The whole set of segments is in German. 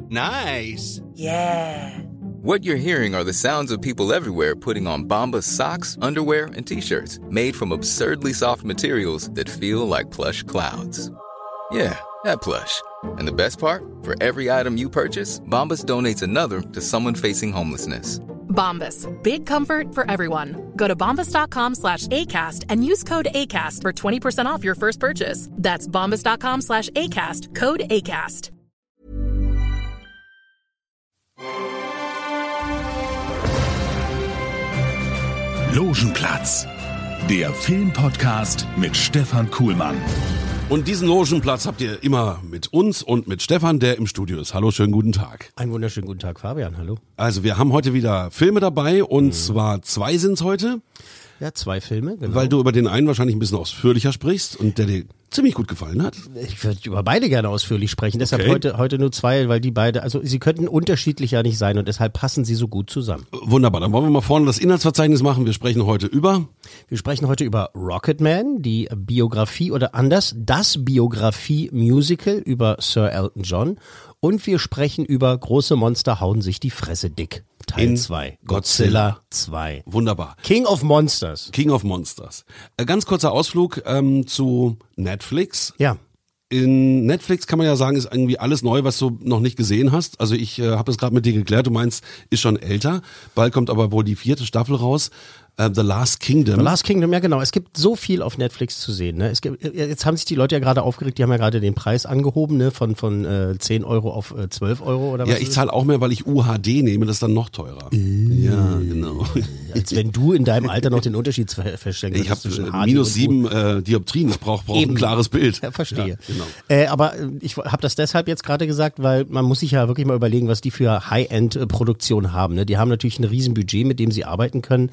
Nice. Yeah. What you're hearing are the sounds of people everywhere putting on Bombas socks, underwear, and T-shirts made from absurdly soft materials that feel like plush clouds. Yeah, that plush. And the best part? For every item you purchase, Bombas donates another to someone facing homelessness. Bombas. Big comfort for everyone. Go to bombas.com/ACAST and use code ACAST for 20% off your first purchase. That's bombas.com/ACAST. Code ACAST. Logenplatz, der Filmpodcast mit Stefan Kuhlmann. Und diesen Logenplatz habt ihr immer mit uns und mit Stefan, der im Studio ist. Hallo, schönen guten Tag. Einen wunderschönen guten Tag, Fabian, hallo. Also wir haben heute wieder Filme dabei und zwar 2 sind's heute. Ja, 2 Filme, genau. Weil du über den einen wahrscheinlich ein bisschen ausführlicher sprichst und der dir ziemlich gut gefallen hat. Ich würde über beide gerne ausführlich sprechen, deshalb heute nur 2, weil die beide, also sie könnten unterschiedlicher nicht sein und deshalb passen sie so gut zusammen. Wunderbar, dann wollen wir mal vorne das Inhaltsverzeichnis machen. Wir sprechen heute über Rocketman, die Biografie oder anders, das Biografie-Musical über Sir Elton John, und wir sprechen über Große Monster hauen sich die Fresse dick. Teil 2. Godzilla 2. Wunderbar. King of Monsters. Ganz kurzer Ausflug zu Netflix. Ja. In Netflix kann man ja sagen, ist irgendwie alles neu, was du noch nicht gesehen hast. Also ich habe das gerade mit dir geklärt. Du meinst, ist schon älter. Bald kommt aber wohl die 4. Staffel raus. The Last Kingdom. The Last Kingdom, ja genau. Es gibt so viel auf Netflix zu sehen. Ne? Jetzt haben sich die Leute ja gerade aufgeregt, die haben ja gerade den Preis angehoben, ne? von 10 Euro auf 12 Euro oder was. Ja, ich zahle auch mehr, weil ich UHD nehme, das ist dann noch teurer. Ja, genau. Als wenn du in deinem Alter noch den Unterschied feststellen kannst. Ich habe -7 Dioptrien, ich brauche ein klares Bild. Ja, verstehe. Ja, genau. Aber ich habe das deshalb jetzt gerade gesagt, weil man muss sich ja wirklich mal überlegen, was die für High-End-Produktion haben. Ne? Die haben natürlich ein Riesenbudget, mit dem sie arbeiten können.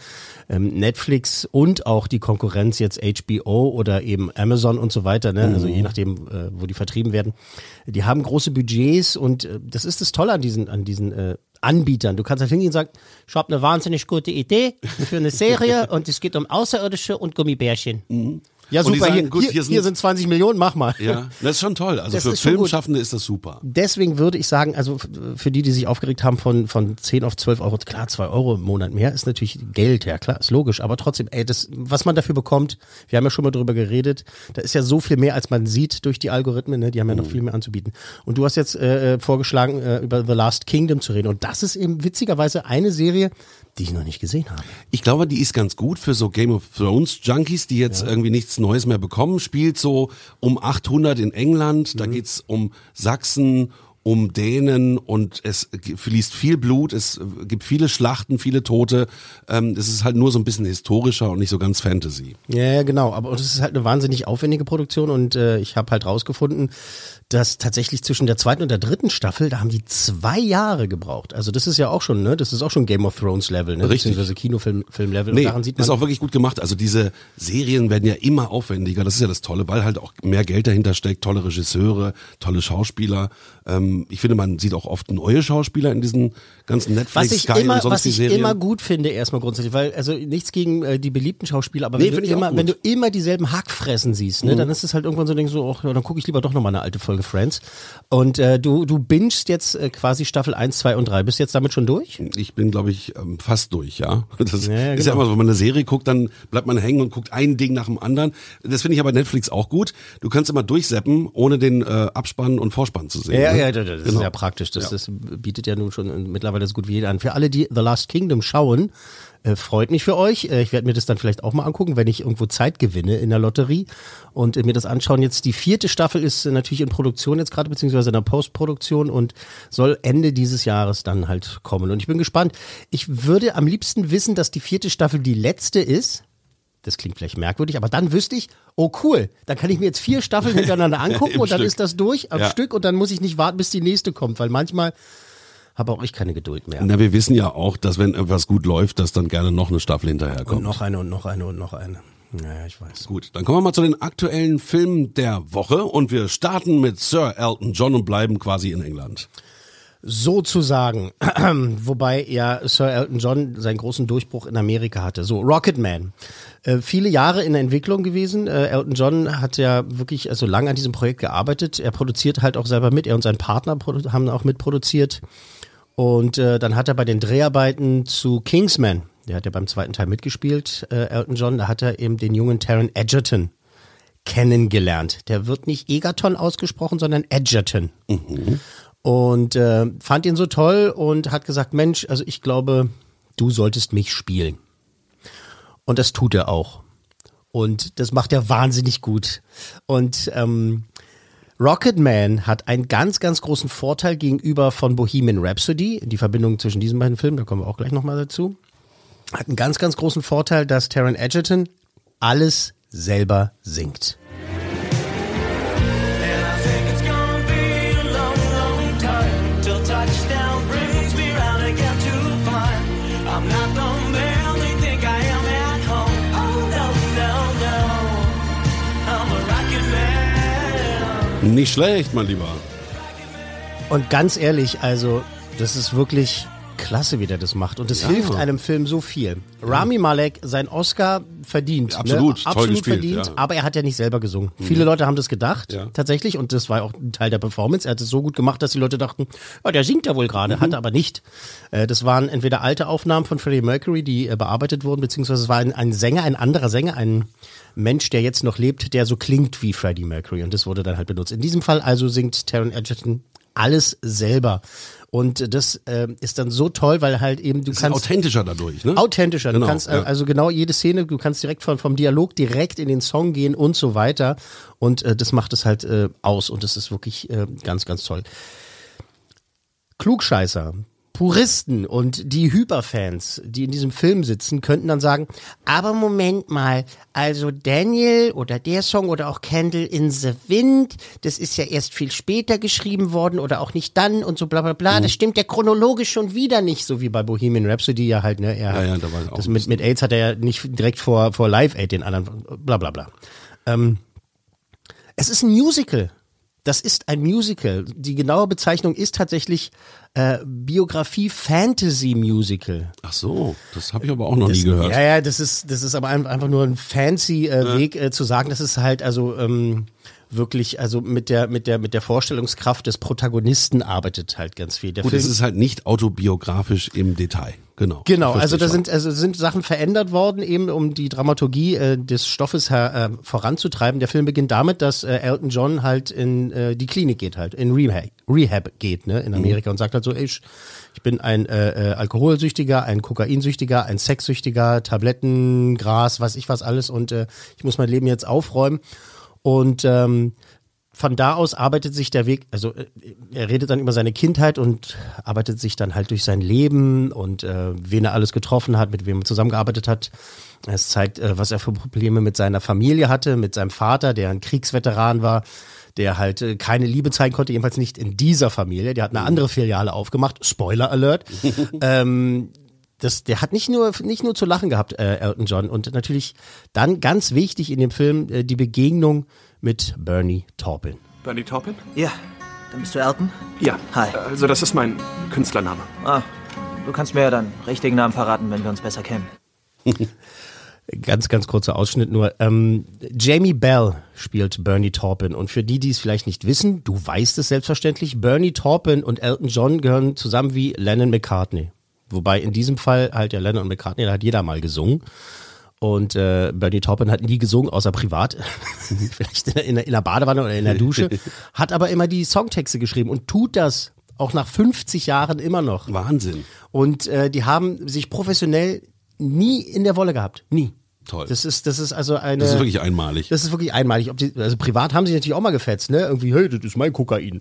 Netflix und auch die Konkurrenz jetzt HBO oder eben Amazon und so weiter, ne? Also je nachdem, wo die vertrieben werden. Die haben große Budgets und das ist das Tolle an diesen Anbietern. Du kannst halt hingehen und sagen, ich habe eine wahnsinnig gute Idee für eine Serie und es geht um Außerirdische und Gummibärchen. Ja, super, sagen, hier sind 20 Millionen, mach mal. Ja, das ist schon toll. Also das für Filmschaffende ist das super. Deswegen würde ich sagen, also für die sich aufgeregt haben von 10 auf 12 Euro, klar, 2 Euro im Monat mehr ist natürlich Geld, ja klar, ist logisch. Aber trotzdem, was man dafür bekommt, wir haben ja schon mal drüber geredet, da ist ja so viel mehr, als man sieht durch die Algorithmen, ne? Die haben ja noch viel mehr anzubieten. Und du hast jetzt vorgeschlagen, über The Last Kingdom zu reden. Und das ist eben witzigerweise eine Serie, die ich noch nicht gesehen habe. Ich glaube, die ist ganz gut für so Game of Thrones Junkies, die jetzt irgendwie nichts Neues mehr bekommen. Spielt so um 800 in England, da geht's um Sachsen, um Dänen und es fließt viel Blut, es gibt viele Schlachten, viele Tote. Es ist halt nur so ein bisschen historischer und nicht so ganz Fantasy. Ja, genau, aber es ist halt eine wahnsinnig aufwendige Produktion und ich habe halt rausgefunden, dass tatsächlich zwischen der 2. und der 3. Staffel, da haben die 2 Jahre gebraucht. Also das ist ja auch schon, ne, das ist auch schon Game of Thrones Level, ne, richtig. Beziehungsweise Kinofilm-Level. Nee, und daran sieht man, ist auch wirklich gut gemacht. Also diese Serien werden ja immer aufwendiger. Das ist ja das Tolle, weil halt auch mehr Geld dahinter steckt, tolle Regisseure, tolle Schauspieler. Ich finde, man sieht auch oft neue Schauspieler in diesen ganzen Netflix, Sky und sonst die Serien. Was ich immer gut finde, erstmal grundsätzlich, weil, also nichts gegen die beliebten Schauspieler, aber wenn du immer dieselben Hackfressen siehst, ne, dann ist es halt irgendwann so, denkst du, ach, ja, dann gucke ich lieber doch nochmal eine alte Folge Friends. Und du bingst jetzt quasi Staffel 1, 2 und 3. Bist du jetzt damit schon durch? Ich bin, glaube ich, fast durch, ja. Das ist genau. ja immer so, wenn man eine Serie guckt, dann bleibt man hängen und guckt ein Ding nach dem anderen. Das finde ich aber Netflix auch gut. Du kannst immer durchseppen, ohne den Abspann und Vorspann zu sehen. Ja, das ist ja praktisch. Das bietet ja nun schon mittlerweile so gut wie jeder an. Für alle, die The Last Kingdom schauen, freut mich für euch. Ich werde mir das dann vielleicht auch mal angucken, wenn ich irgendwo Zeit gewinne in der Lotterie und mir das anschauen. Jetzt die 4. Staffel ist natürlich in Produktion jetzt gerade, beziehungsweise in der Postproduktion und soll Ende dieses Jahres dann halt kommen. Und ich bin gespannt. Ich würde am liebsten wissen, dass die 4. Staffel die letzte ist. Das klingt vielleicht merkwürdig, aber dann wüsste ich, oh cool, dann kann ich mir jetzt 4 Staffeln hintereinander angucken und dann ist das durch am Stück und dann muss ich nicht warten, bis die nächste kommt, weil manchmal habe auch ich keine Geduld mehr. Na, wir wissen ja auch, dass wenn etwas gut läuft, dass dann gerne noch eine Staffel hinterherkommt. Und noch eine und noch eine und noch eine. Naja, ich weiß. Gut, dann kommen wir mal zu den aktuellen Filmen der Woche und wir starten mit Sir Elton John und bleiben quasi in England. sozusagen. Wobei ja Sir Elton John seinen großen Durchbruch in Amerika hatte. So, Rocketman. Viele Jahre in der Entwicklung gewesen. Elton John hat ja wirklich also lang an diesem Projekt gearbeitet. Er produziert halt auch selber mit. Er und sein Partner haben auch mitproduziert. Und dann hat er bei den Dreharbeiten zu Kingsman, der hat ja beim zweiten Teil mitgespielt, Elton John, da hat er eben den jungen Taron Egerton kennengelernt. Der wird nicht Egerton ausgesprochen, sondern Egerton. Mhm. Und fand ihn so toll und hat gesagt, Mensch, also ich glaube, du solltest mich spielen. Und das tut er auch. Und das macht er wahnsinnig gut. Und Rocketman hat einen ganz, ganz großen Vorteil gegenüber von Bohemian Rhapsody. Die Verbindung zwischen diesen beiden Filmen, da kommen wir auch gleich nochmal dazu. Hat einen ganz, ganz großen Vorteil, dass Taron Egerton alles selber singt. Nicht schlecht, mein Lieber. Und ganz ehrlich, also das ist wirklich klasse, wie der das macht. Und das hilft einem Film so viel. Rami Malek, sein Oscar verdient. Absolut, ne? Toll Absolut gespielt, verdient, ja. Aber er hat ja nicht selber gesungen. Viele Leute haben das gedacht, tatsächlich. Und das war auch ein Teil der Performance. Er hat es so gut gemacht, dass die Leute dachten, ja, der singt ja wohl gerade. Hat er aber nicht. Das waren entweder alte Aufnahmen von Freddie Mercury, die bearbeitet wurden, beziehungsweise es war ein Sänger, ein anderer Sänger, ein Mensch, der jetzt noch lebt, der so klingt wie Freddie Mercury. Und das wurde dann halt benutzt. In diesem Fall also singt Taron Egerton alles selber. Und das ist dann so toll, weil halt eben du kannst authentischer dadurch, ne? Authentischer. Genau, Du kannst also genau jede Szene, du kannst direkt vom Dialog direkt in den Song gehen und so weiter. Und das macht es halt aus. Und das ist wirklich ganz, ganz toll. Klugscheißer, Puristen und die Hyperfans, die in diesem Film sitzen, könnten dann sagen, aber Moment mal, also Daniel oder der Song oder auch Candle in the Wind, das ist ja erst viel später geschrieben worden oder auch nicht dann und so bla bla bla, das stimmt ja chronologisch schon wieder nicht, so wie bei Bohemian Rhapsody ja halt, ne, da war auch das mit AIDS hat er ja nicht direkt vor Live Aid den anderen, bla bla bla. Es ist ein Musical. Das ist ein Musical. Die genaue Bezeichnung ist tatsächlich Biografie-Fantasy-Musical. Ach so, das habe ich aber auch noch nie gehört. Ja, das ist aber einfach nur ein fancy Weg zu sagen, das ist halt also wirklich, also mit der Vorstellungskraft des Protagonisten arbeitet halt ganz viel. Der Gut, Film es ist halt nicht autobiografisch im Detail. Genau. Genau, also da sind Sachen verändert worden, eben um die Dramaturgie des Stoffes voranzutreiben. Der Film beginnt damit, dass Elton John halt in die Klinik geht, halt in Rehab geht, ne, in Amerika und sagt halt so, ich bin ein Alkoholsüchtiger, ein Kokainsüchtiger, ein Sexsüchtiger, Tabletten, Gras, weiß ich was alles und ich muss mein Leben jetzt aufräumen. Und von da aus arbeitet sich der Weg, also er redet dann über seine Kindheit und arbeitet sich dann halt durch sein Leben und wen er alles getroffen hat, mit wem er zusammengearbeitet hat. Es zeigt, was er für Probleme mit seiner Familie hatte, mit seinem Vater, der ein Kriegsveteran war, der halt keine Liebe zeigen konnte, jedenfalls nicht in dieser Familie. Der hat eine andere Filiale aufgemacht, Spoiler Alert. Der hat nicht nur zu lachen gehabt, Elton John. Und natürlich dann ganz wichtig in dem Film die Begegnung mit Bernie Taupin. Bernie Taupin? Ja, dann bist du Elton? Ja. Hi. Also das ist mein Künstlername. Ah, du kannst mir ja deinen richtigen Namen verraten, wenn wir uns besser kennen. Ganz, ganz kurzer Ausschnitt nur. Jamie Bell spielt Bernie Taupin. Und für die es vielleicht nicht wissen, du weißt es selbstverständlich, Bernie Taupin und Elton John gehören zusammen wie Lennon-McCartney. Wobei in diesem Fall halt ja Lennon und McCartney, da hat jeder mal gesungen. Und Bernie Taupin hat nie gesungen, außer privat. Vielleicht in der Badewanne oder in der Dusche. Hat aber immer die Songtexte geschrieben und tut das auch nach 50 Jahren immer noch. Wahnsinn. Und die haben sich professionell nie in der Wolle gehabt. Nie. Toll. Das ist also eine. Das ist wirklich einmalig. Das ist wirklich einmalig. Also privat haben sie natürlich auch mal gefetzt, ne? Irgendwie, hey, das ist mein Kokain.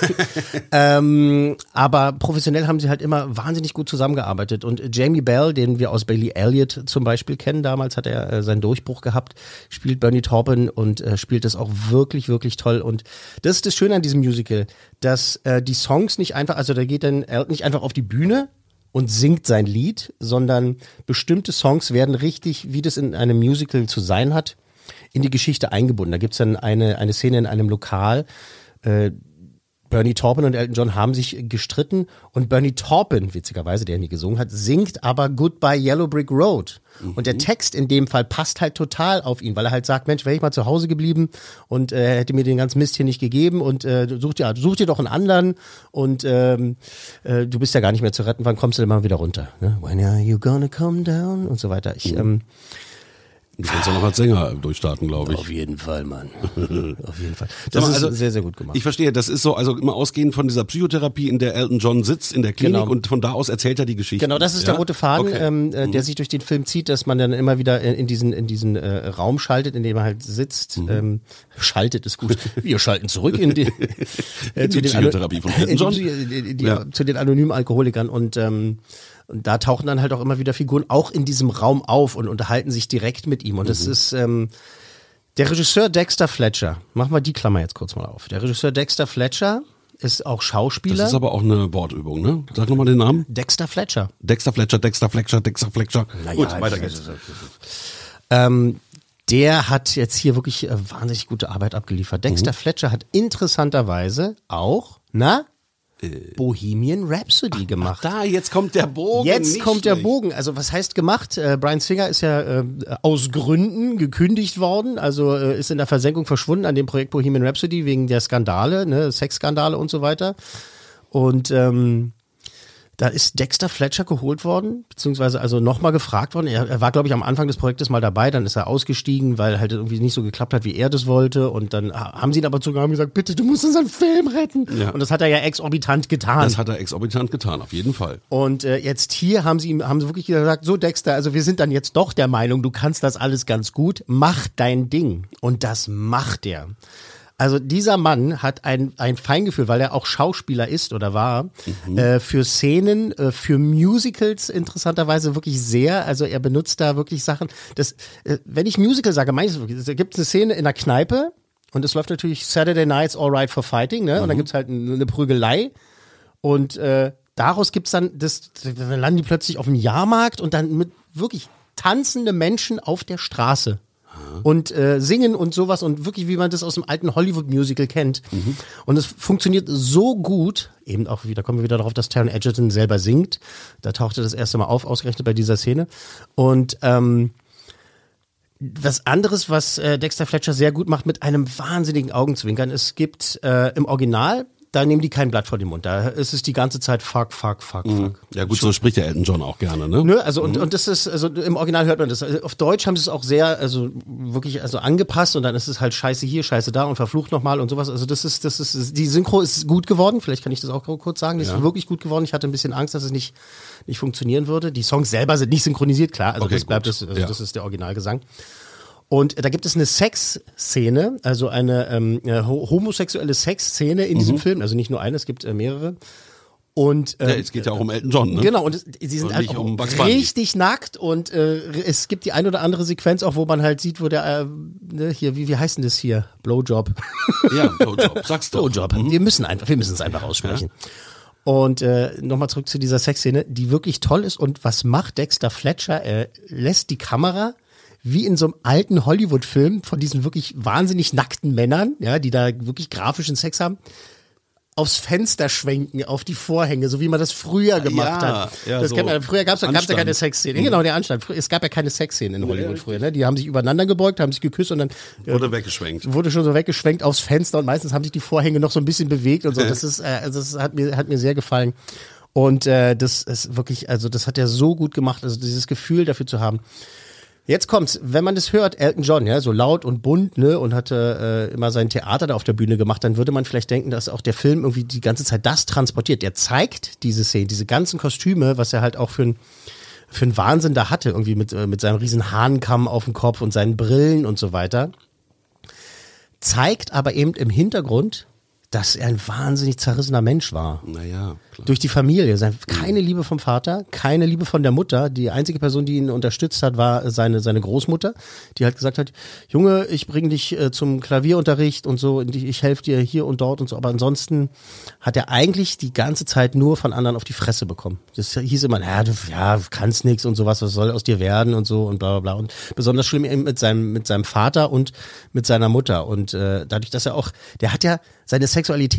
Aber professionell haben sie halt immer wahnsinnig gut zusammengearbeitet. Und Jamie Bell, den wir aus Billy Elliot zum Beispiel kennen, damals hat er seinen Durchbruch gehabt, spielt Bernie Taupin und spielt das auch wirklich, wirklich toll. Und das ist das Schöne an diesem Musical, dass die Songs nicht einfach, also da geht dann Elton nicht einfach auf die Bühne und singt sein Lied, sondern bestimmte Songs werden richtig, wie das in einem Musical zu sein hat, in die Geschichte eingebunden. Da gibt's dann eine Szene in einem Lokal, Bernie Taupin und Elton John haben sich gestritten und Bernie Taupin, witzigerweise, der nie gesungen hat, singt aber Goodbye Yellow Brick Road. Und der Text in dem Fall passt halt total auf ihn, weil er halt sagt, Mensch, wäre ich mal zu Hause geblieben und hätte mir den ganzen Mist hier nicht gegeben und such dir doch einen anderen und du bist ja gar nicht mehr zu retten, wann kommst du denn mal wieder runter? Ne? When are you gonna come down? Und so weiter. Du kannst ja noch als Sänger durchstarten, glaube ich. Auf jeden Fall, Mann. Auf jeden Fall. Das ist sehr, sehr gut gemacht. Ich verstehe, das ist so, also immer ausgehend von dieser Psychotherapie, in der Elton John sitzt in der Klinik und von da aus erzählt er die Geschichte. Genau, das ist der rote Faden, der sich durch den Film zieht, dass man dann immer wieder in diesen Raum schaltet, in dem er halt sitzt. Schaltet ist gut. Wir schalten zurück in die Psychotherapie von Elton John. Zu den anonymen Alkoholikern und da tauchen dann halt auch immer wieder Figuren auch in diesem Raum auf und unterhalten sich direkt mit ihm. Und das ist der Regisseur Dexter Fletcher. Machen wir die Klammer jetzt kurz mal auf. Der Regisseur Dexter Fletcher ist auch Schauspieler. Das ist aber auch eine Wortübung, ne? Sag nochmal den Namen. Dexter Fletcher. Dexter Fletcher. Naja, gut, weiter geht's. Der hat jetzt hier wirklich wahnsinnig gute Arbeit abgeliefert. Dexter Fletcher hat interessanterweise auch, Bohemian Rhapsody gemacht. Jetzt kommt der Bogen. Der Bogen. Also was heißt gemacht? Bryan Singer ist ja aus Gründen gekündigt worden, also ist in der Versenkung verschwunden an dem Projekt Bohemian Rhapsody wegen der Skandale, ne, Sexskandale und so weiter. Und da ist Dexter Fletcher geholt worden, beziehungsweise also nochmal gefragt worden. Er war, glaube ich, am Anfang des Projektes mal dabei, dann ist er ausgestiegen, weil halt irgendwie nicht so geklappt hat, wie er das wollte. Und dann haben sie ihn aber sogar gesagt, bitte, du musst unseren Film retten. Ja. Und das hat er ja exorbitant getan. Auf jeden Fall. Und jetzt hier haben sie wirklich gesagt, so Dexter, also wir sind dann jetzt doch der Meinung, du kannst das alles ganz gut, mach dein Ding. Und das macht er. Also dieser Mann hat ein Feingefühl, weil er auch Schauspieler ist oder war, für Szenen, für Musicals interessanterweise wirklich sehr. Also er benutzt da wirklich Sachen. Wenn ich Musical sage, meine ich es wirklich. Da gibt es eine Szene in einer Kneipe und es läuft natürlich Saturday Night's All Right for Fighting, ne? Und dann gibt's halt eine Prügelei und daraus gibt's dann dann landen die plötzlich auf dem Jahrmarkt und dann mit wirklich tanzende Menschen auf der Straße. Und singen und sowas und wirklich, wie man das aus dem alten Hollywood-Musical kennt. Und es funktioniert so gut, eben auch wieder, kommen wir wieder darauf, dass Taron Egerton selber singt. Da tauchte das erste Mal auf, ausgerechnet bei dieser Szene. Und was anderes, was Dexter Fletcher sehr gut macht, mit einem wahnsinnigen Augenzwinkern. Es gibt im Original, da nehmen die kein Blatt vor den Mund. Da ist es die ganze Zeit fuck. Ja gut, so spricht der Elton John auch gerne, ne? Ne, also und das ist, also im Original hört man das. Auf Deutsch haben sie es auch sehr, also wirklich, also angepasst und dann ist es halt Scheiße hier, Scheiße da und verflucht nochmal und sowas. Also das ist, die Synchro ist gut geworden. Vielleicht kann ich das auch kurz sagen. Die ist wirklich gut geworden. Ich hatte ein bisschen Angst, dass es nicht funktionieren würde. Die Songs selber sind nicht synchronisiert, klar. Also das bleibt das ist der Originalgesang. Und da gibt es eine Sexszene, also eine homosexuelle Sexszene in diesem Film, also nicht nur eine, es gibt mehrere. Und es geht ja auch um Elton John, ne? Genau, und sie sind halt auch richtig nackt und es gibt die ein oder andere Sequenz auch, wo man halt sieht, wo der hier, wie heißt denn das hier? Blowjob. Ja, Blowjob, sag's doch. Blowjob. Wir müssen es einfach aussprechen. Ja. Und nochmal zurück zu dieser Sexszene, die wirklich toll ist. Und was macht Dexter Fletcher? Er lässt die Kamera wie in so einem alten Hollywood-Film von diesen wirklich wahnsinnig nackten Männern, ja, die da wirklich grafischen Sex haben, aufs Fenster schwenken, auf die Vorhänge, so wie man das früher gemacht hat. Ja, das so kennt man. Früher gab's ja keine Sexszene. Genau, der Anstand. Es gab ja keine Sexszenen in Hollywood früher. Ne? Die haben sich übereinander gebeugt, haben sich geküsst und dann wurde schon so weggeschwenkt aufs Fenster und meistens haben sich die Vorhänge noch so ein bisschen bewegt und so. Das hat mir sehr gefallen. Und das ist wirklich, also das hat er so gut gemacht, also dieses Gefühl dafür zu haben. Jetzt kommt's, wenn man das hört, Elton John, ja, so laut und bunt, ne, und hatte immer sein Theater da auf der Bühne gemacht, dann würde man vielleicht denken, dass auch der Film irgendwie die ganze Zeit das transportiert. Der zeigt diese Szene, diese ganzen Kostüme, was er halt auch für einen Wahnsinn da hatte, irgendwie mit seinem riesen Hahnenkamm auf dem Kopf und seinen Brillen und so weiter. Zeigt aber eben im Hintergrund, dass er ein wahnsinnig zerrissener Mensch war. Naja, klar. Durch die Familie. Keine Liebe vom Vater, keine Liebe von der Mutter. Die einzige Person, die ihn unterstützt hat, war seine Großmutter, die halt gesagt hat, Junge, ich bringe dich zum Klavierunterricht und so, ich helfe dir hier und dort und so. Aber ansonsten hat er eigentlich die ganze Zeit nur von anderen auf die Fresse bekommen. Das hieß immer, du kannst nix und sowas, was soll aus dir werden und so und bla bla bla. Und besonders schlimm eben mit seinem Vater und mit seiner Mutter. Und dadurch, dass er auch, der hat ja seine Sexualität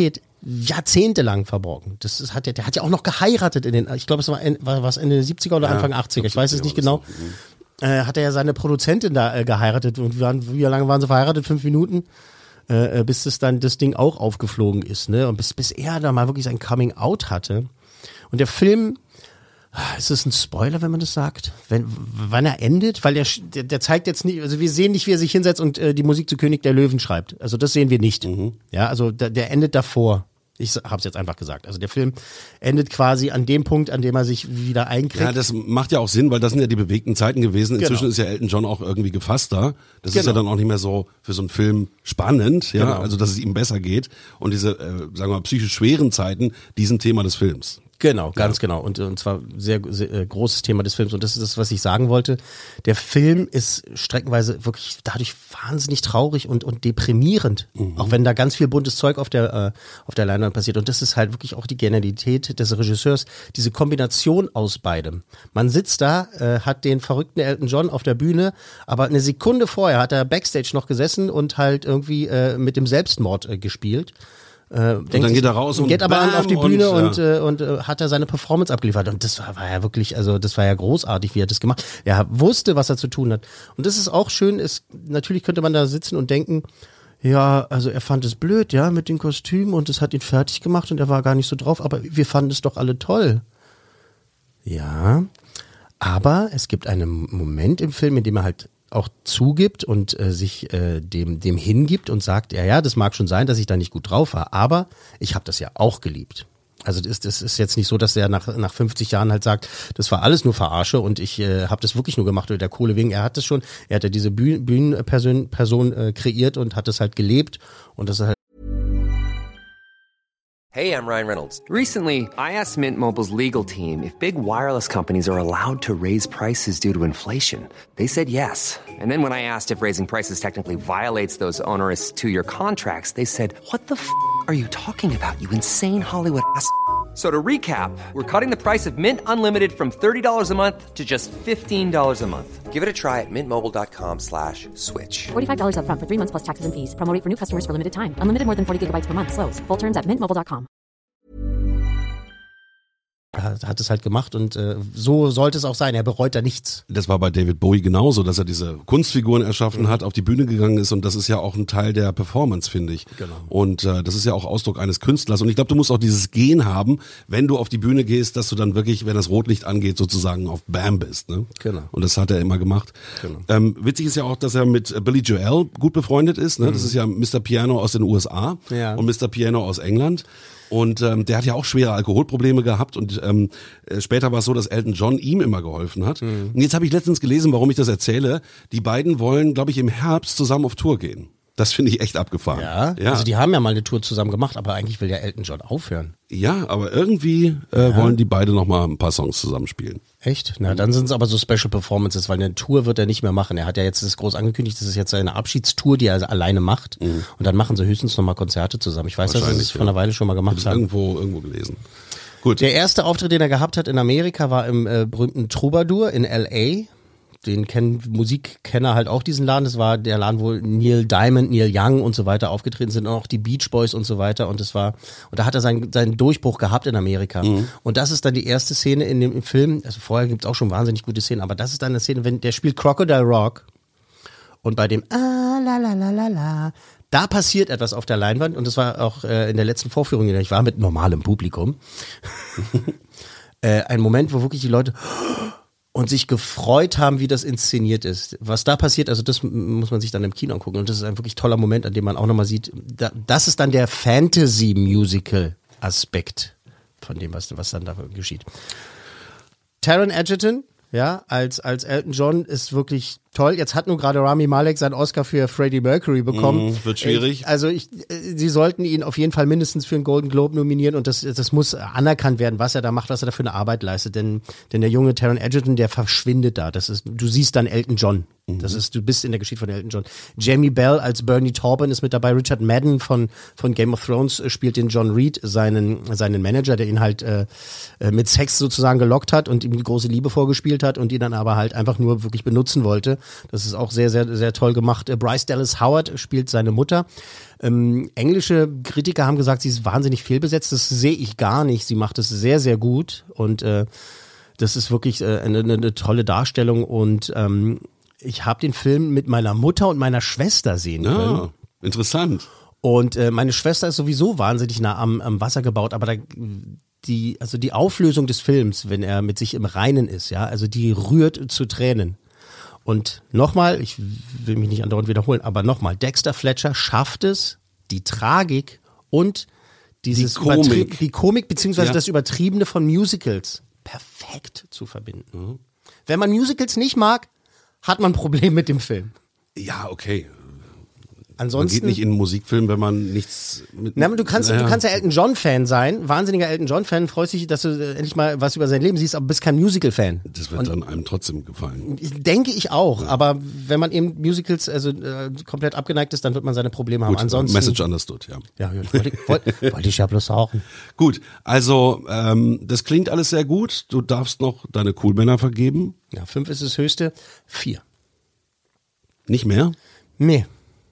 jahrzehntelang verborgen. Der hat ja auch noch geheiratet ich glaube, es war Ende der 70er oder Anfang 80er, ich weiß es nicht genau. Hat er ja seine Produzentin da geheiratet und wie lange waren sie verheiratet? 5 Minuten? Bis das Ding auch aufgeflogen ist, ne? Und bis er da mal wirklich sein Coming-out hatte. Und der Film, ist es ein Spoiler, wenn man das sagt? Wann er endet? Weil der zeigt jetzt nicht, also wir sehen nicht, wie er sich hinsetzt und die Musik zu König der Löwen schreibt. Also das sehen wir nicht. Ja, also der endet davor. Ich hab's jetzt einfach gesagt. Also der Film endet quasi an dem Punkt, an dem er sich wieder einkriegt. Ja, das macht ja auch Sinn, weil das sind ja die bewegten Zeiten gewesen. Inzwischen ist ja Elton John auch irgendwie gefasster. Das ist ja dann auch nicht mehr so für so einen Film spannend, ja, also dass es ihm besser geht. Und diese, sagen wir mal, psychisch schweren Zeiten, die sind Thema des Films. Genau, ganz genau. Und zwar sehr, sehr großes Thema des Films. Und das ist das, was ich sagen wollte. Der Film ist streckenweise wirklich dadurch wahnsinnig traurig und deprimierend. Auch wenn da ganz viel buntes Zeug auf der Leinwand passiert. Und das ist halt wirklich auch die Genialität des Regisseurs. Diese Kombination aus beidem. Man sitzt da, hat den verrückten Elton John auf der Bühne, aber eine Sekunde vorher hat er Backstage noch gesessen und halt irgendwie mit dem Selbstmord gespielt. Und dann geht er raus und geht aber auf die Bühne und hat er seine Performance abgeliefert. Und das war ja wirklich, also das war ja großartig, wie er das gemacht hat. Er wusste, was er zu tun hat. Und das ist auch schön, natürlich könnte man da sitzen und denken, ja, also er fand es blöd, ja, mit den Kostümen und es hat ihn fertig gemacht und er war gar nicht so drauf, aber wir fanden es doch alle toll. Ja, aber es gibt einen Moment im Film, in dem er halt auch zugibt und sich dem hingibt und sagt, ja, das mag schon sein, dass ich da nicht gut drauf war, aber ich habe das ja auch geliebt. Also das ist jetzt nicht so, dass er nach 50 Jahren halt sagt, das war alles nur Verarsche und ich habe das wirklich nur gemacht oder der Kohle wegen. Er hat ja diese Bühnenperson kreiert und hat es halt gelebt und das ist halt. Hey, I'm Ryan Reynolds. Recently, I asked Mint Mobile's legal team if big wireless companies are allowed to raise prices due to inflation. They said yes. And then when I asked if raising prices technically violates those onerous 2-year contracts, they said, "What the f*** are you talking about, you insane Hollywood ass?" So to recap, we're cutting the price of Mint Unlimited from $30 a month to just $15 a month. Give it a try at mintmobile.com/switch. $45 up front for 3 months plus taxes and fees. Promo rate for new customers for limited time. Unlimited more than 40 gigabytes per month. Slows full terms at mintmobile.com. Hat es halt gemacht und so sollte es auch sein. Er bereut da nichts. Das war bei David Bowie genauso, dass er diese Kunstfiguren erschaffen hat, auf die Bühne gegangen ist und das ist ja auch ein Teil der Performance, finde ich. Genau. Und das ist ja auch Ausdruck eines Künstlers und ich glaube, du musst auch dieses Gen haben, wenn du auf die Bühne gehst, dass du dann wirklich, wenn das Rotlicht angeht, sozusagen auf Bam bist. Ne? Genau. Und das hat er immer gemacht. Genau. Witzig ist ja auch, dass er mit Billy Joel gut befreundet ist. Ne? Das ist ja Mr. Piano aus den USA und Mr. Piano aus England. Und der hat ja auch schwere Alkoholprobleme gehabt und später war es so, dass Elton John ihm immer geholfen hat. Und jetzt habe ich letztens gelesen, warum ich das erzähle. Die beiden wollen, glaube ich, im Herbst zusammen auf Tour gehen. Das finde ich echt abgefahren. Ja, also die haben ja mal eine Tour zusammen gemacht, aber eigentlich will ja Elton John aufhören. Ja, aber irgendwie wollen die beide noch mal ein paar Songs zusammenspielen. Echt? Na, dann sind es aber so Special Performances, weil eine Tour wird er nicht mehr machen. Er hat ja jetzt das groß angekündigt, das ist jetzt seine Abschiedstour, die er alleine macht. Und dann machen sie höchstens noch mal Konzerte zusammen. Ich weiß, dass sie das vor einer Weile schon mal gemacht haben. Irgendwo gelesen. Gut. Der erste Auftritt, den er gehabt hat in Amerika, war im berühmten Troubadour in L.A., den kennen Musikkenner halt auch, diesen Laden. Das war der Laden, wo Neil Diamond, Neil Young und so weiter aufgetreten sind und auch die Beach Boys und so weiter. Und da hat er seinen Durchbruch gehabt in Amerika. Und das ist dann die erste Szene in dem Film. Also vorher gibt's auch schon wahnsinnig gute Szenen, aber das ist dann eine Szene, wenn der spielt Crocodile Rock und bei dem la la la la la, da passiert etwas auf der Leinwand und das war auch in der letzten Vorführung, in der ich war, mit normalem Publikum. Ein Moment, wo wirklich die Leute und sich gefreut haben, wie das inszeniert ist. Was da passiert, also das muss man sich dann im Kino angucken. Und das ist ein wirklich toller Moment, an dem man auch nochmal sieht, das ist dann der Fantasy-Musical-Aspekt von dem, was dann da geschieht. Taron Egerton, ja, als Elton John ist wirklich toll. Jetzt hat nun gerade Rami Malek seinen Oscar für Freddie Mercury bekommen. Wird schwierig. Sie sollten ihn auf jeden Fall mindestens für einen Golden Globe nominieren und das muss anerkannt werden, was er da macht, was er da für eine Arbeit leistet. Denn der junge Taron Egerton, der verschwindet da. Du siehst dann Elton John Du bist in der Geschichte von Elton John. Jamie Bell als Bernie Taupin ist mit dabei. Richard Madden von Game of Thrones spielt den John Reed, seinen Manager, der ihn halt mit Sex sozusagen gelockt hat und ihm die große Liebe vorgespielt hat und ihn dann aber halt einfach nur wirklich benutzen wollte. Das ist auch sehr, sehr, sehr toll gemacht. Bryce Dallas Howard spielt seine Mutter. Englische Kritiker haben gesagt, sie ist wahnsinnig fehlbesetzt. Das sehe ich gar nicht. Sie macht es sehr, sehr gut und das ist wirklich eine tolle Darstellung und ich habe den Film mit meiner Mutter und meiner Schwester sehen können. Ja, interessant. Und meine Schwester ist sowieso wahnsinnig nah am Wasser gebaut, aber die Auflösung des Films, wenn er mit sich im Reinen ist, ja, also die rührt zu Tränen. Und nochmal, ich will mich nicht andauernd wiederholen, aber nochmal, Dexter Fletcher schafft es, die Tragik und die Komik beziehungsweise das Übertriebene von Musicals perfekt zu verbinden. Mhm. Wenn man Musicals nicht mag, hat man ein Problem mit dem Film. Ja, okay. Ansonsten, man geht nicht in einen Musikfilm, wenn man nichts mit... Du kannst ja Elton John-Fan sein, wahnsinniger Elton John-Fan, freust dich, dass du endlich mal was über sein Leben siehst, aber bist kein Musical-Fan. Das wird dann einem trotzdem gefallen. Denke ich auch, aber wenn man eben Musicals komplett abgeneigt ist, dann wird man seine Probleme haben. Ansonsten, Message understood, ja. Ja, wollte ich ja bloß sauchen. Gut, also das klingt alles sehr gut. Du darfst noch deine Coolmänner vergeben. Ja, 5 ist das höchste. 4. Nicht mehr? Nee.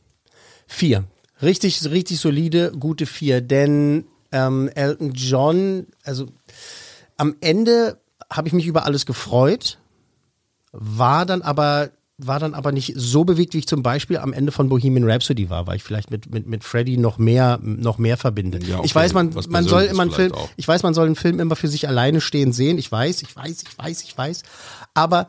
4. Richtig solide, gute 4. Denn Elton John, also am Ende habe ich mich über alles gefreut, war dann aber nicht so bewegt, wie ich zum Beispiel am Ende von Bohemian Rhapsody war, weil ich vielleicht mit Freddie noch mehr verbinde. Ja, okay. Ich weiß, man soll immer einen Film immer für sich alleine stehen sehen. Ich weiß. Aber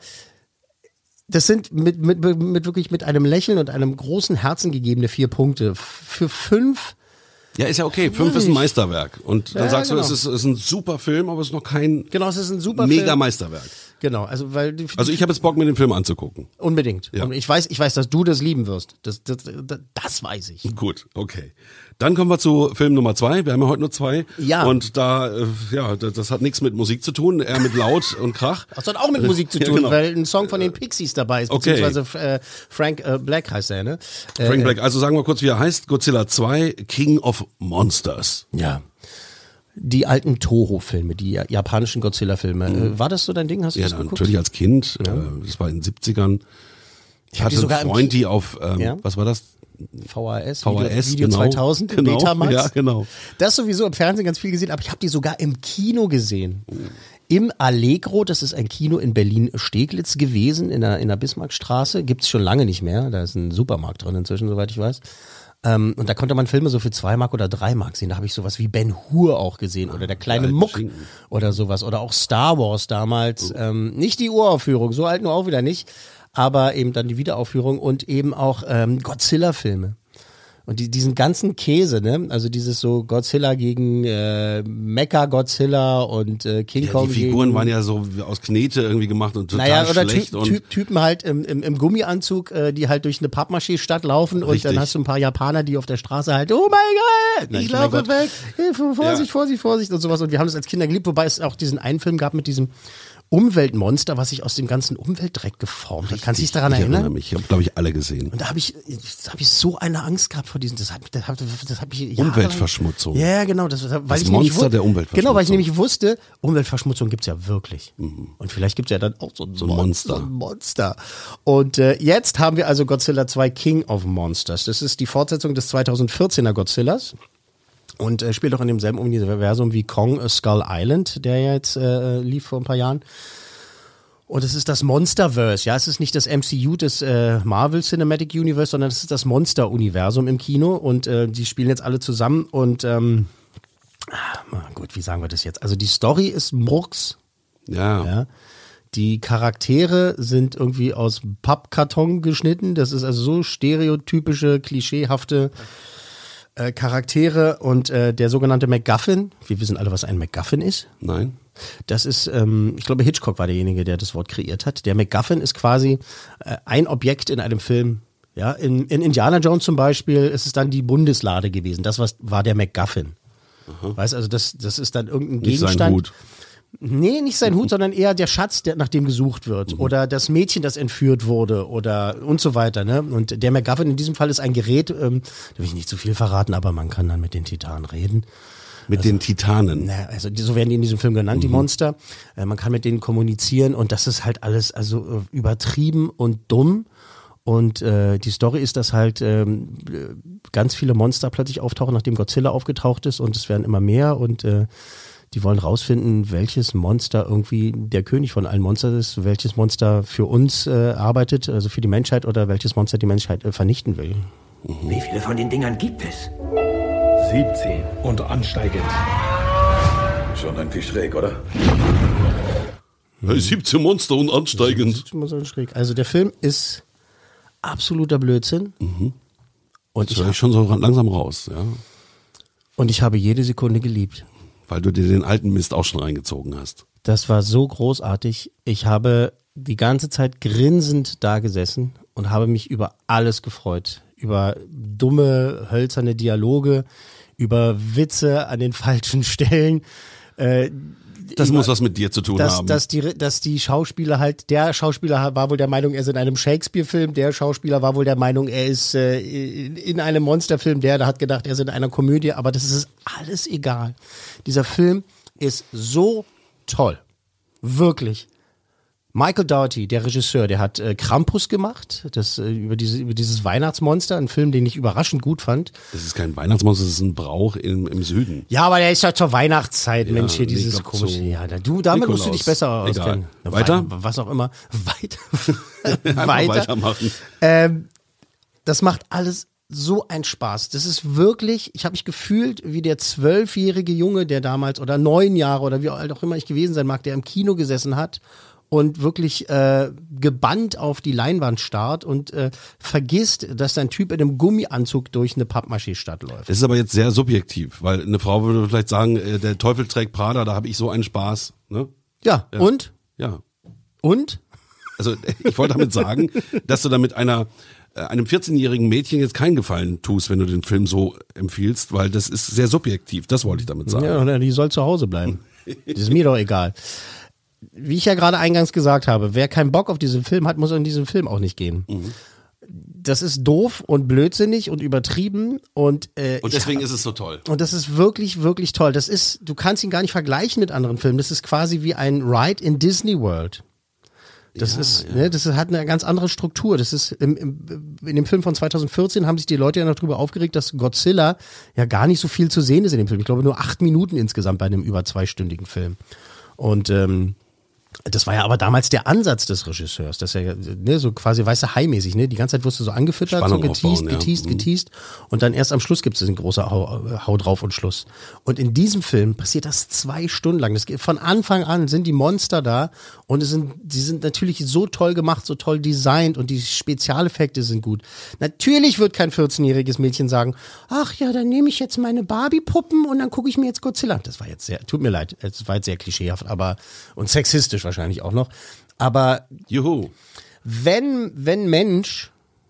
das sind mit wirklich mit einem Lächeln und einem großen Herzen gegebene 4 Punkte. Für 5. Ja, ist ja okay. 5 ist ein Meisterwerk. Und dann sagst du, es ist ein super Film, aber es ist noch kein es ist ein super Mega-Meisterwerk. Genau, also ich habe jetzt Bock, mir den Film anzugucken. Unbedingt. Ja. Und ich weiß, dass du das lieben wirst. Das weiß ich. Gut, okay. Dann kommen wir zu Film Nummer 2. Wir haben ja heute nur 2. Ja. Und das hat nichts mit Musik zu tun, eher mit Laut und Krach. Das hat auch mit Musik zu tun, genau. weil ein Song von den Pixies dabei ist, beziehungsweise Frank Black heißt er, ne? Frank Black, also sagen wir kurz, wie er heißt. Godzilla 2, King of Monsters. Ja. Die alten Toho-Filme, die japanischen Godzilla-Filme. War das so dein Ding? Hast du das geguckt? Natürlich als Kind. Ja. Das war in den 70ern. Ich hatte einen Freund, die auf, was war das? VHS, genau, Video 2000, genau, Betamax. Ja, genau. Das sowieso im Fernsehen ganz viel gesehen, aber ich habe die sogar im Kino gesehen. Im Allegro, das ist ein Kino in Berlin-Steglitz gewesen, in der Bismarckstraße. Gibt's schon lange nicht mehr. Da ist ein Supermarkt drin inzwischen, soweit ich weiß. Und da konnte man Filme so für 2 Mark oder 3 Mark sehen. Da habe ich sowas wie Ben Hur auch gesehen oder der kleine Muck oder sowas. Oder auch Star Wars damals. Nicht die Uraufführung, so alt nur auch wieder nicht. Aber eben dann die Wiederaufführung und eben auch Godzilla-Filme. Und diesen ganzen Käse, ne? Also dieses so Godzilla gegen Mecha-Godzilla und King Kong. Die Figuren waren ja so aus Knete irgendwie gemacht und total schlecht. Typen halt im Gummianzug, die halt durch eine Pappmaché-Stadt laufen. Richtig. Und dann hast du ein paar Japaner, die auf der Straße halt, oh mein Gott, ich laufe weg, Vorsicht und sowas. Und wir haben das als Kinder geliebt, wobei es auch diesen einen Film gab mit diesem Umweltmonster, was sich aus dem ganzen Umweltdreck geformt hat. Kannst du dich daran erinnern? Ich erinnere mich. Ich habe, glaube ich, alle gesehen. Und da habe ich so eine Angst gehabt vor diesen, das hat mich Umweltverschmutzung. Ja, genau. Weil ich Monster der Umweltverschmutzung. Genau, weil ich nämlich wusste, Umweltverschmutzung gibt's ja wirklich. Und vielleicht gibt's ja dann auch so ein Monster. Und jetzt haben wir also Godzilla 2 King of Monsters. Das ist die Fortsetzung des 2014er Godzillas. Und spielt auch in demselben Universum wie Kong Skull Island, der ja jetzt lief vor ein paar Jahren. Und es ist das Monsterverse, ja, es ist nicht das MCU des Marvel Cinematic Universe, sondern es ist das Monster-Universum im Kino und die spielen jetzt alle zusammen und gut, wie sagen wir das jetzt? Also die Story ist Murks. Ja. Die Charaktere sind irgendwie aus Pappkarton geschnitten, das ist also so stereotypische, klischeehafte Charaktere und der sogenannte MacGuffin. Wir wissen alle, was ein MacGuffin ist. Nein. Das ist, ich glaube, Hitchcock war derjenige, der das Wort kreiert hat. Der MacGuffin ist quasi ein Objekt in einem Film. Ja, in Indiana Jones zum Beispiel ist es dann die Bundeslade gewesen. Das war der MacGuffin. Weißt also, das ist dann irgendein Gegenstand. Nicht sein Hut. Nee, nicht sein Hut, sondern eher der Schatz, nach dem gesucht wird. Oder das Mädchen, das entführt wurde oder und so weiter. Ne? Und der MacGuffin in diesem Fall ist ein Gerät, da will ich nicht zu viel verraten, aber man kann dann mit den Titanen reden. Mit den Titanen. Also so werden die in diesem Film genannt, die Monster. Man kann mit denen kommunizieren und das ist halt alles also übertrieben und dumm. Und die Story ist, dass halt ganz viele Monster plötzlich auftauchen, nachdem Godzilla aufgetaucht ist und es werden immer mehr und die wollen rausfinden, welches Monster irgendwie der König von allen Monstern ist, welches Monster für uns arbeitet, also für die Menschheit oder welches Monster die Menschheit vernichten will. Wie viele von den Dingern gibt es? 17 und ansteigend. Schon irgendwie schräg, oder? 17 Monster und ansteigend. Also der Film ist absoluter Blödsinn. Und das höre ich schon so langsam raus. Ja. Und ich habe jede Sekunde geliebt. Weil du dir den alten Mist auch schon reingezogen hast. Das war so großartig. Ich habe die ganze Zeit grinsend da gesessen und habe mich über alles gefreut. Über dumme, hölzerne Dialoge, über Witze an den falschen Stellen. Das muss was mit dir zu tun haben. Dass die Schauspieler halt, der Schauspieler war wohl der Meinung, er ist in einem Shakespeare-Film, der Schauspieler war wohl der Meinung, er ist in einem Monsterfilm, der hat gedacht, er ist in einer Komödie, aber das ist alles egal. Dieser Film ist so toll. Wirklich. Michael Dougherty, der Regisseur, der hat Krampus gemacht, über dieses Weihnachtsmonster, ein Film, den ich überraschend gut fand. Das ist kein Weihnachtsmonster, das ist ein Brauch im Süden. Ja, aber der ist ja zur Weihnachtszeit, ja, Mensch, hier dieses komische. So Ja, damit musst du dich besser auskennen. Weiter? Was auch immer. Weiter. Weitermachen. Das macht alles so ein Spaß. Das ist wirklich, ich habe mich gefühlt wie der 12-jährige Junge, der damals, oder 9 Jahre, oder wie alt auch immer ich gewesen sein mag, der im Kino gesessen hat und wirklich gebannt auf die Leinwand starrt und vergisst, dass ein Typ in einem Gummianzug durch eine Pappmaché-Stadt läuft. Das ist aber jetzt sehr subjektiv, weil eine Frau würde vielleicht sagen, der Teufel trägt Prada, da habe ich so einen Spaß. Ne? Ja, und? Ja. Und? Also ich wollte damit sagen, dass du damit einem 14-jährigen Mädchen jetzt keinen Gefallen tust, wenn du den Film so empfiehlst, weil das ist sehr subjektiv, das wollte ich damit sagen. Ja, die soll zu Hause bleiben. Das ist mir doch egal. Wie ich ja gerade eingangs gesagt habe, wer keinen Bock auf diesen Film hat, muss in diesen Film auch nicht gehen. Das ist doof und blödsinnig und übertrieben und deswegen ist es so toll. Und das ist wirklich, wirklich toll. Du kannst ihn gar nicht vergleichen mit anderen Filmen. Das ist quasi wie ein Ride in Disney World. Das hat eine ganz andere Struktur. Das ist in dem Film von 2014 haben sich die Leute ja noch drüber aufgeregt, dass Godzilla ja gar nicht so viel zu sehen ist in dem Film. Ich glaube nur 8 Minuten insgesamt bei einem über 2-stündigen Film. Und das war ja aber damals der Ansatz des Regisseurs, dass er so quasi weiße Hai-mäßig, die ganze Zeit wirst du so angefüttert, Spannung so geteased und dann erst am Schluss gibt es einen großen Hau drauf und Schluss. Und in diesem Film passiert das 2 Stunden lang. Das geht von Anfang an sind die Monster da und die sind natürlich so toll gemacht, so toll designt und die Spezialeffekte sind gut. Natürlich wird kein 14-jähriges Mädchen sagen, ach ja, dann nehme ich jetzt meine Barbie-Puppen und dann gucke ich mir jetzt Godzilla. Das war jetzt tut mir leid, es war jetzt sehr klischeehaft, und sexistisch wahrscheinlich auch noch. Aber Juhu. Wenn Mensch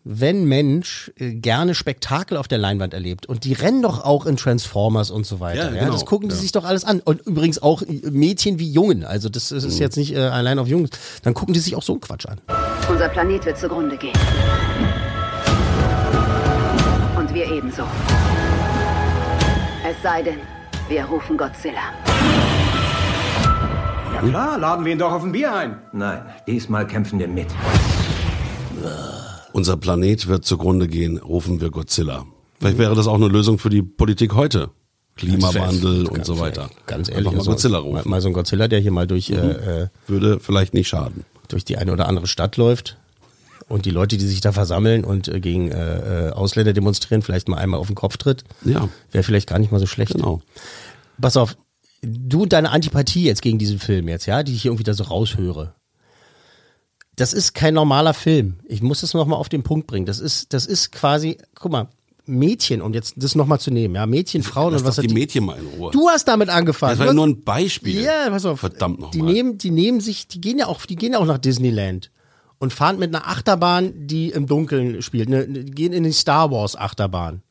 gerne Spektakel auf der Leinwand erlebt und die rennen doch auch in Transformers und so weiter. Ja, genau. Das gucken die sich doch alles an. Und übrigens auch Mädchen wie Jungen. Also das ist jetzt nicht allein auf Jungs. Dann gucken die sich auch so einen Quatsch an. Unser Planet wird zugrunde gehen. Und wir ebenso. Es sei denn, wir rufen Godzilla. Ja klar, laden wir ihn doch auf ein Bier ein. Nein, diesmal kämpfen wir mit. Unser Planet wird zugrunde gehen, rufen wir Godzilla. Vielleicht wäre das auch eine Lösung für die Politik heute. Klimawandel und so weiter. Ganz ehrlich. Einfach mal Godzilla rufen. Mal so ein Godzilla, der hier mal durch... würde vielleicht nicht schaden. Durch die eine oder andere Stadt läuft und die Leute, die sich da versammeln und gegen Ausländer demonstrieren, vielleicht mal einmal auf den Kopf tritt. Ja. Wäre vielleicht gar nicht mal so schlecht. Genau. Pass auf, du und deine Antipathie jetzt gegen diesen Film jetzt, ja, die ich hier irgendwie da so raushöre. Das ist kein normaler Film. Ich muss das nochmal auf den Punkt bringen. Das ist quasi, guck mal, Mädchen, um jetzt das nochmal zu nehmen, ja, Mädchen, Frauen und was hat die Mädchen mal in Ruhe. Du hast damit angefangen. Das war nur ein Beispiel. Ja, pass auf. Verdammt nochmal. Die gehen ja auch nach Disneyland und fahren mit einer Achterbahn, die im Dunkeln spielt. Die gehen in die Star Wars Achterbahn.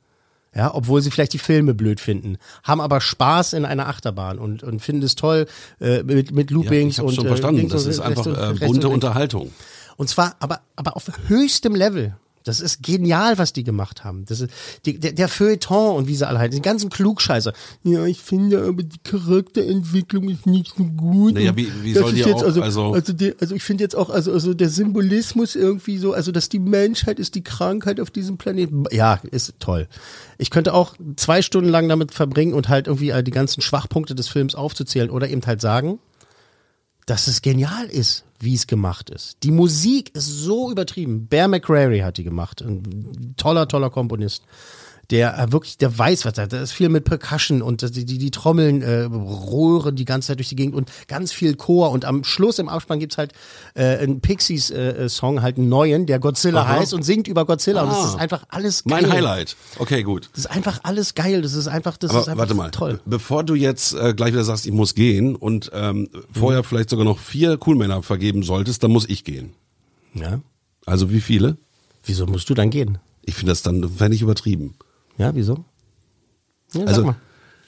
Ja, obwohl sie vielleicht die Filme blöd finden, haben aber Spaß in einer Achterbahn und finden es toll mit Loopings. Ja, ich hab's schon verstanden. Das ist einfach bunte Unterhaltung. Und zwar aber auf höchstem Level. Das ist genial, was die gemacht haben. Das ist der Feuilleton und wie sie alle heißen, den ganzen Klugscheißer. Ja, ich finde aber die Charakterentwicklung ist nicht so gut. Naja, wie soll die auch, also ich finde jetzt auch, also der Symbolismus irgendwie so, also dass die Menschheit ist die Krankheit auf diesem Planeten. Ja, ist toll. Ich könnte auch 2 Stunden lang damit verbringen und halt irgendwie die ganzen Schwachpunkte des Films aufzuzählen oder eben halt sagen, dass es genial ist, wie es gemacht ist. Die Musik ist so übertrieben. Bear McCreary hat die gemacht. Ein toller Komponist. Der wirklich, der weiß, was da ist viel mit Percussion und die Trommeln röhren die ganze Zeit durch die Gegend und ganz viel Chor und am Schluss im Abspann gibt's halt einen Pixies-Song, halt einen neuen, der Godzilla heißt und singt über Godzilla und das ist einfach alles geil. Mein Highlight. Okay, gut. Das ist einfach alles geil, das ist einfach warte mal, toll. Bevor du jetzt gleich wieder sagst, ich muss gehen und vorher vielleicht sogar noch 4 Coolmänner vergeben solltest, dann muss ich gehen. Ja. Also wie viele? Wieso musst du dann gehen? Ich finde das dann, fände ich übertrieben. Ja, wieso? Ja, also, sag mal.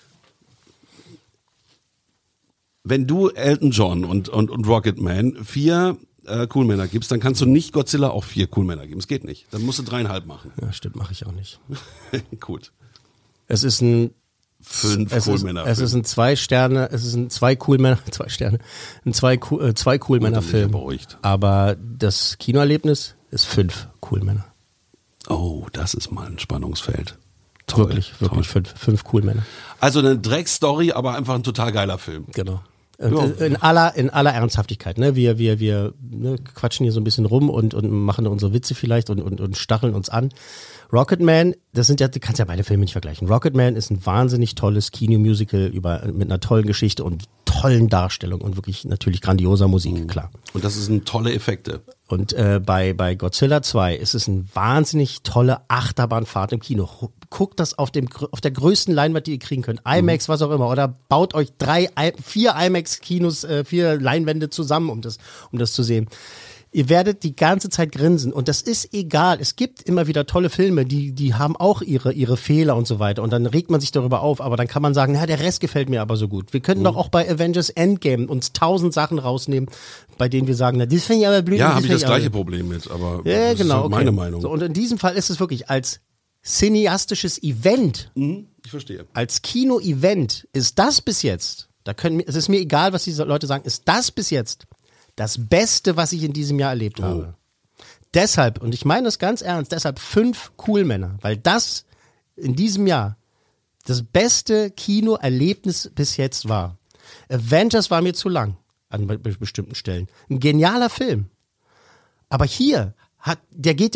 Wenn du Elton John und Rocketman 4 Coolmänner gibst, dann kannst du nicht Godzilla auch 4 Coolmänner geben. Es geht nicht. Dann musst du 3,5 machen. Ja, stimmt, mache ich auch nicht. Gut. Es ist ein 5 Coolmänner. Es ist ein 2 Sterne, es ist ein 2 Coolmänner, 2 Sterne, ein 2 Coolmänner Film. Aber das Kinoerlebnis ist 5 Coolmänner. Oh, das ist mal ein Spannungsfeld. Toll, wirklich 5 Coolmänner. Also eine Dreckstory, aber einfach ein total geiler Film. Genau. In aller Ernsthaftigkeit, ne? Wir quatschen hier so ein bisschen rum und machen unsere Witze vielleicht und stacheln uns an. Rocketman, das sind ja, du kannst ja beide Filme nicht vergleichen. Rocketman ist ein wahnsinnig tolles Kinomusical mit einer tollen Geschichte und tollen Darstellungen und wirklich natürlich grandioser Musik, klar. Und das sind tolle Effekte. Und bei Godzilla 2 ist es eine wahnsinnig tolle Achterbahnfahrt im Kino. Guckt das auf der größten Leinwand, die ihr kriegen könnt. IMAX, was auch immer. Oder baut euch 4 IMAX-Kinos, 4 Leinwände zusammen, um das zu sehen. Ihr werdet die ganze Zeit grinsen und das ist egal. Es gibt immer wieder tolle Filme, die haben auch ihre Fehler und so weiter und dann regt man sich darüber auf, aber dann kann man sagen, na, der Rest gefällt mir aber so gut. Wir könnten doch auch bei Avengers Endgame uns 1000 Sachen rausnehmen, bei denen wir sagen, na, das finde ich aber blöd. Ja, habe ich das gleiche Problem mit, aber ja, das genau, ist meine Meinung. So, und in diesem Fall ist es wirklich als cineastisches Event, ich verstehe. Als Kino-Event ist das bis jetzt, es ist mir egal, was diese Leute sagen, ist das bis jetzt das Beste, was ich in diesem Jahr erlebt habe. Deshalb, und ich meine das ganz ernst, deshalb 5 Coolmänner, weil das in diesem Jahr das beste Kinoerlebnis bis jetzt war. Avengers war mir zu lang an bestimmten Stellen. Ein genialer Film. Aber hier der geht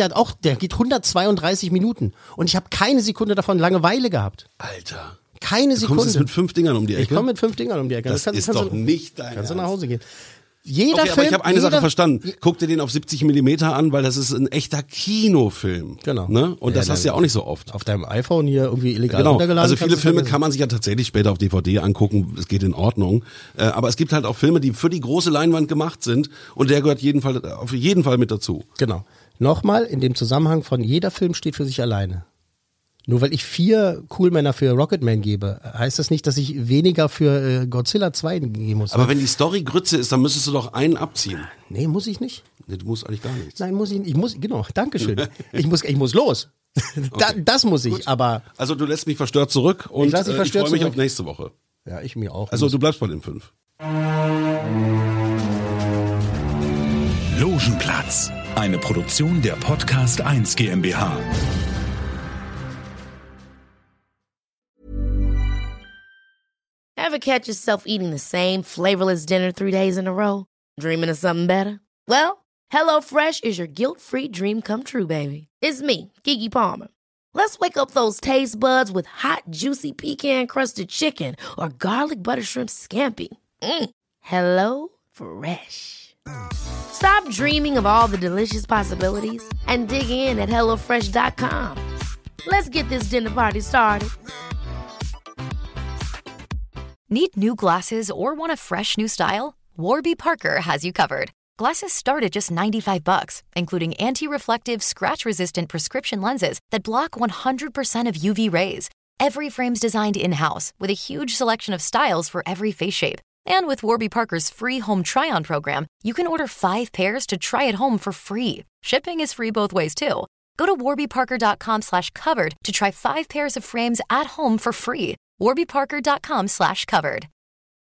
132 Minuten und ich habe keine Sekunde davon Langeweile gehabt. Alter. Keine Sekunde. Du kommst jetzt mit 5 Dingern um die Ecke? Ich komme mit 5 Dingern um die Ecke. Das ist doch nicht dein Kannst du Ernst. nach Hause gehen. Jeder okay, Film, aber ich habe eine Sache verstanden. Guck dir den auf 70 mm an, weil das ist ein echter Kinofilm. Genau. Ne? Und das hast du ja auch nicht so oft. Auf deinem iPhone hier irgendwie illegal Genau. runtergeladen. Also viele Filme kann man sich ja tatsächlich später auf DVD angucken. Es geht in Ordnung. Aber es gibt halt auch Filme, die für die große Leinwand gemacht sind. Und der gehört auf jeden Fall mit dazu. Genau. Nochmal in dem Zusammenhang von jeder Film steht für sich alleine. Nur weil ich 4 Coolmänner für Rocketman gebe, heißt das nicht, dass ich weniger für Godzilla 2 geben muss. Aber wenn die Story Grütze ist, dann müsstest du doch einen abziehen. Nee, muss ich nicht. Nee, du musst eigentlich gar nichts. Nein, muss ich nicht. Genau, Dankeschön. Ich muss los. Okay. Das muss ich, gut. Aber... Also du lässt mich verstört zurück und ich freue mich auf nächste Woche. Ja, ich mir auch. Also du bleibst bei den 5. Logenplatz. Eine Produktion der Podcast 1 GmbH. Ever catch yourself eating the same flavorless dinner 3 days in a row? Dreaming of something better? Well, HelloFresh is your guilt-free dream come true, baby. It's me, Keke Palmer. Let's wake up those taste buds with hot, juicy pecan-crusted chicken or garlic butter shrimp scampi. Hello Fresh. Stop dreaming of all the delicious possibilities and dig in at HelloFresh.com. Let's get this dinner party started. Need new glasses or want a fresh new style? Warby Parker has you covered. Glasses start at just $95, including anti-reflective, scratch-resistant prescription lenses that block 100% of UV rays. Every frame's designed in-house with a huge selection of styles for every face shape. And with Warby Parker's free home try-on program, you can order 5 pairs to try at home for free. Shipping is free both ways, too. Go to warbyparker.com/covered to try 5 pairs of frames at home for free. warbyparker.com/covered.